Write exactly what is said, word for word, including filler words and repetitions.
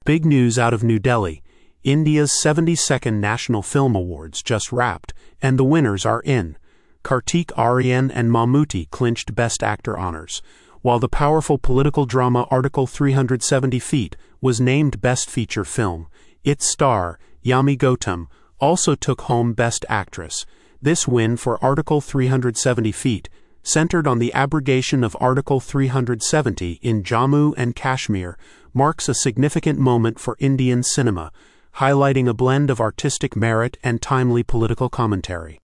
Big news out of New Delhi. India's seventy-second National Film Awards just wrapped, and the winners are in. Kartik Aaryan and Mammootty clinched Best Actor honors, while the powerful political drama Article three hundred seventy feet was named Best Feature Film. Its star, Yami Gautam, also took home Best Actress. This win for Article three hundred seventy feet centered on the abrogation of Article three hundred seventy in Jammu and Kashmir, marks a significant moment for Indian cinema, highlighting a blend of artistic merit and timely political commentary.